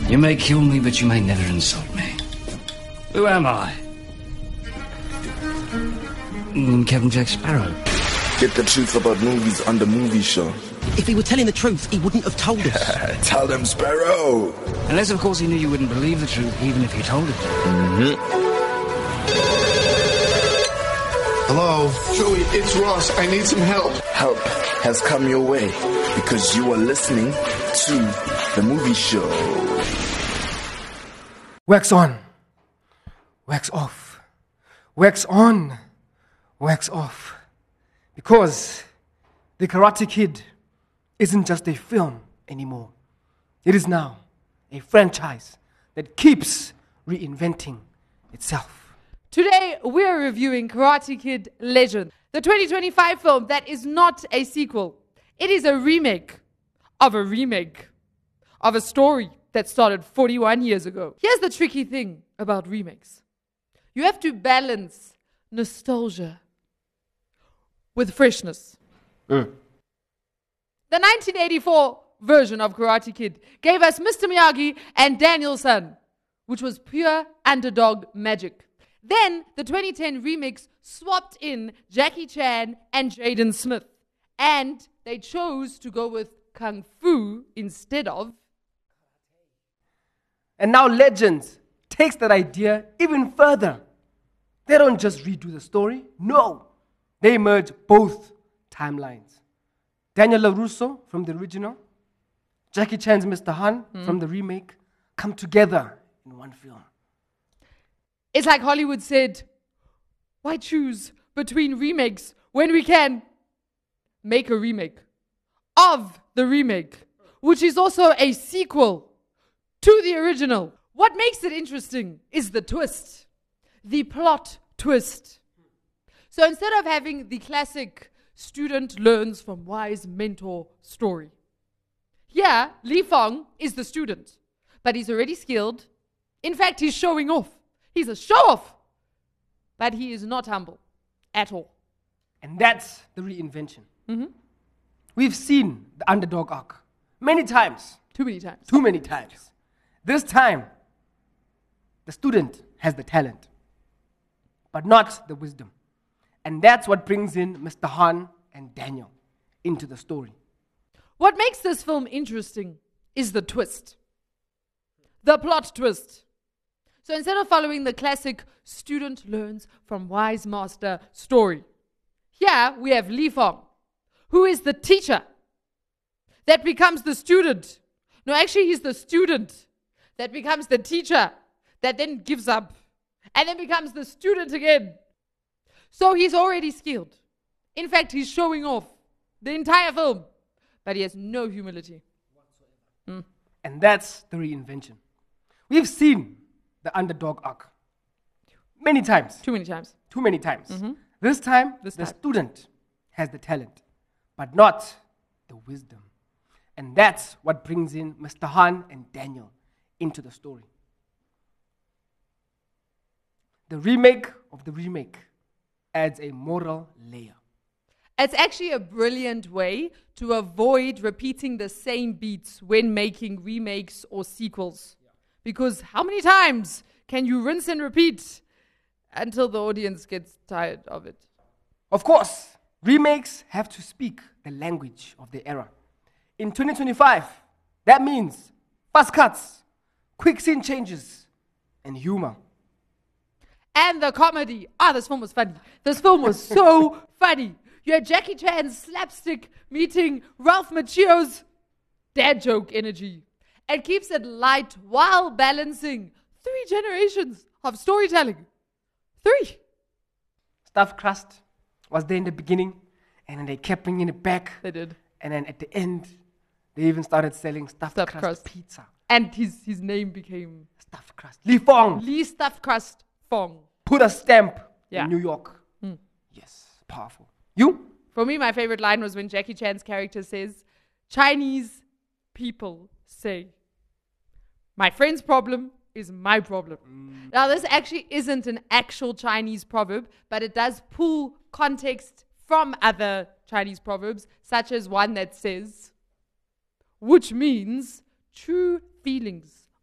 You may kill me, but you may never insult me. Who am I? Captain Jack Sparrow. Get the truth about movies on the movie show. If he were telling the truth, he wouldn't have told us. Tell them, Sparrow. Unless, of course, he knew you wouldn't believe the truth, even if you told it. Hello? Joey, it's Ross. I need some help. Help has come your way because you are listening to the movie show. Wax on, wax off, wax on, wax off. Because The Karate Kid isn't just a film anymore. It is now a franchise that keeps reinventing itself. Today, we're reviewing Karate Kid Legend, the 2025 film that is not a sequel. It is a remake of a story that started 41 years ago. Here's the tricky thing about remakes. You have to balance nostalgia with freshness. The 1984 version of Karate Kid gave us Mr. Miyagi and Daniel-san, which was pure underdog magic. Then the 2010 remix swapped in Jackie Chan and Jaden Smith, and they chose to go with Kung Fu instead of... And now Legends takes that idea even further. They don't just redo the story, no. They merge both timelines. Daniel LaRusso from the original, Jackie Chan's Mr. Han from the remake come together in one film. It's like Hollywood said, why choose between remakes when we can make a remake of the remake, which is also a sequel to the original. What makes it interesting is the twist, the plot twist. So instead of having the classic student learns from wise mentor story, here Li Fong is the student, but he's already skilled. In fact, he's showing off. He's a show-off, but he is not humble at all. And that's the reinvention. We've seen the underdog arc many times. Too many times. Too many times. This time, the student has the talent, but not the wisdom. And that's what brings in Mr. Han and Daniel into the story. What makes this film interesting is the twist. The plot twist. So instead of following the classic student learns from wise master story, here we have Li Fong, who is the teacher that becomes the student. No, actually he's the student that becomes the teacher that then gives up and then becomes the student again. So he's already skilled. In fact, he's showing off the entire film, but he has no humility. And that's the reinvention. We've seen the underdog arc many times. Too many times. Too many times. This time, the student has the talent, but not the wisdom. And that's what brings in Mr. Han and Daniel into the story. The remake of the remake adds a moral layer. It's actually a brilliant way to avoid repeating the same beats when making remakes or sequels. Because how many times can you rinse and repeat until the audience gets tired of it? Of course, remakes have to speak the language of the era. In 2025, that means fast cuts, quick scene changes, and humor. And the comedy. This film was funny. This film was so funny. You had Jackie Chan's slapstick meeting Ralph Macchio's dad joke energy. It keeps it light while balancing 3 generations of storytelling. 3. Stuffed crust was there in the beginning, and then they kept bringing it back. They did. And then at the end, they even started selling stuffed crust pizza. And his name became Stuffed crust. Li Fong. Li Stuffed Crust Fong. Put a stamp Yeah. in New York. Yes, powerful. You? For me, my favorite line was when Jackie Chan's character says, Chinese people say, my friend's problem is my problem. Now, this actually isn't an actual Chinese proverb, but it does pull context from other Chinese proverbs, such as one that says, which means true feelings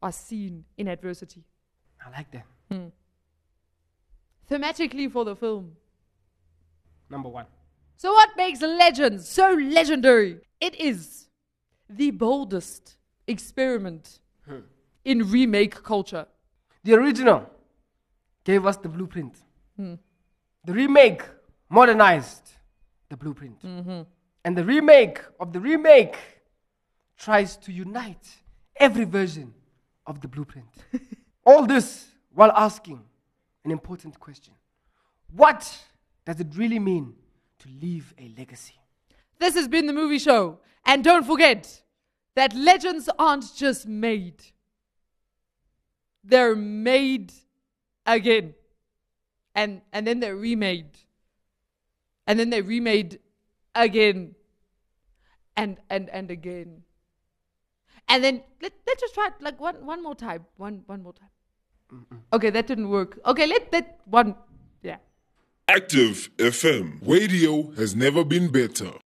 are seen in adversity. I like that. Thematically for the film. Number 1. So what makes Legends so legendary? It is the boldest experiment in remake culture. The original gave us the blueprint. The remake modernized the blueprint. And the remake of the remake tries to unite every version of the blueprint. All this while asking an important question. What does it really mean to leave a legacy? This has been the movie show. And don't forget that legends aren't just made. They're made again. And then they're remade. And then they're remade again. And again. And then let's just try it like one more time. One more time. Okay, that didn't work. Okay, let one. Yeah. Active FM. Radio has never been better.